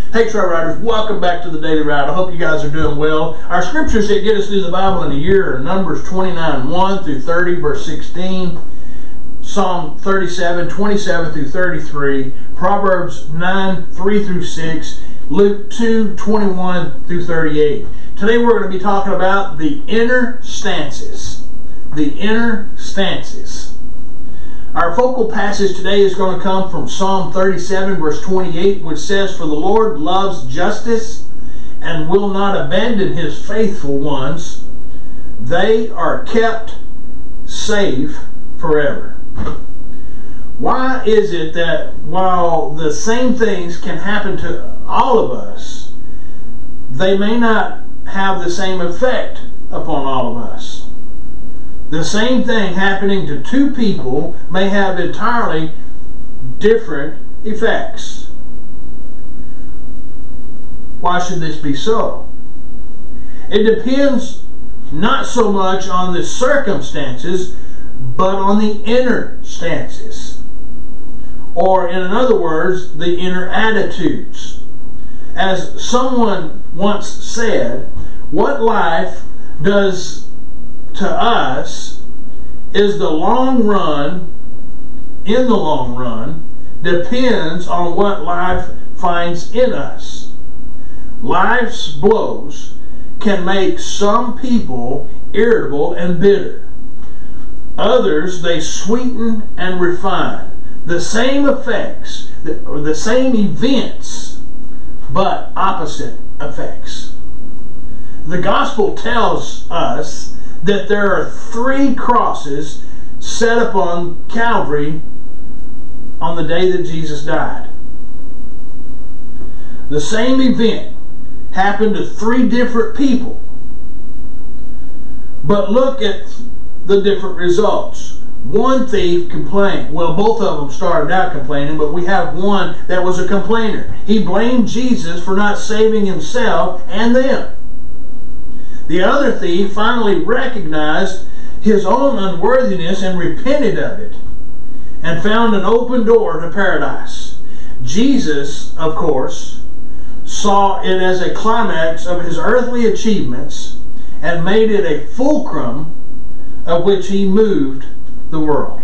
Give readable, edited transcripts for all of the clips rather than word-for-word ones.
Hey Trail Riders, welcome back to the Daily Ride. I hope you guys are doing well. Our scriptures that get us through the Bible in a year are Numbers 29:1 through 30, verse 16, Psalm 37, 27 through 33, Proverbs 9:3 through 6, Luke 2:21 through 38. Today we're going to be talking about the inner stances. The inner stances. Our focal passage today is going to come from Psalm 37 verse 28, which says, "For the Lord loves justice and will not abandon his faithful ones. They are kept safe forever." Why is it that while the same things can happen to all of us, they may not have the same effect upon all of us? The same thing happening to two people may have entirely different effects. Why should this be so? It depends not so much on the circumstances, but on the inner stances. Or in other words, the inner attitudes. As someone once said, what life does to us is in the long run, depends on what life finds in us. Life's blows can make some people irritable and bitter. Others, they sweeten and refine. The same effects, or the same events, but opposite effects. The gospel tells us that there are 3 crosses set upon Calvary on the day that Jesus died. The same event happened to 3 different people. But look at the different results. One thief complained. Well, both of them started out complaining, but we have one that was a complainer. He blamed Jesus for not saving himself and them. The other thief finally recognized his own unworthiness and repented of it and found an open door to paradise. Jesus, of course, saw it as a climax of his earthly achievements and made it a fulcrum of which he moved the world.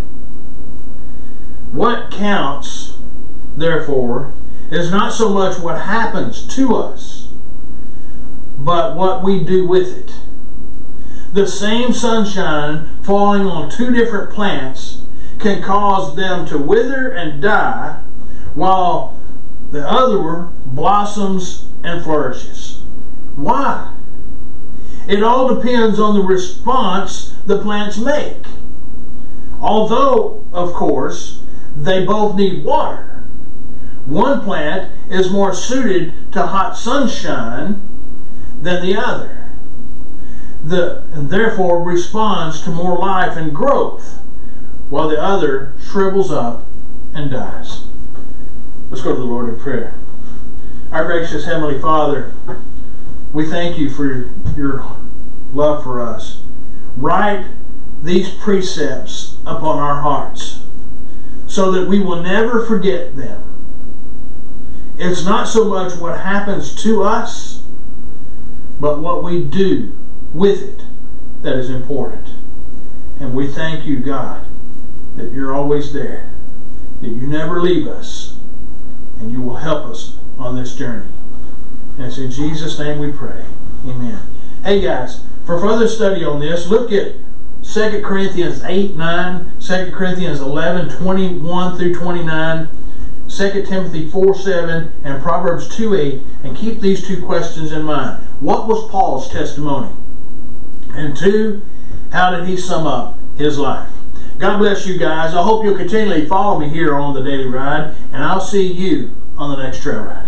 What counts, therefore, is not so much what happens to us, but what we do with it. The same sunshine falling on 2 different plants can cause them to wither and die, while the other blossoms and flourishes. Why? It all depends on the response the plants make. Although, of course, they both need water. One plant is more suited to hot sunshine than the other, and therefore responds to more life and growth, while the other shrivels up and dies. Let's go to the Lord in prayer. Our gracious Heavenly Father, we thank you for your love for us. Write these precepts upon our hearts so that we will never forget them. It's not so much what happens to us, but what we do with it that is important. And we thank you, God, that you're always there, that you never leave us, and you will help us on this journey. And it's in Jesus' name we pray. Amen. Hey guys, for further study on this, look at 2 Corinthians 8:9, 2 Corinthians 11:21 through 29, 2 Timothy 4:7, and Proverbs 2:8, and keep these 2 questions in mind. What was Paul's testimony? And 2, how did he sum up his life? God bless you guys. I hope you'll continually follow me here on the Daily Ride, and I'll see you on the next Trail Ride.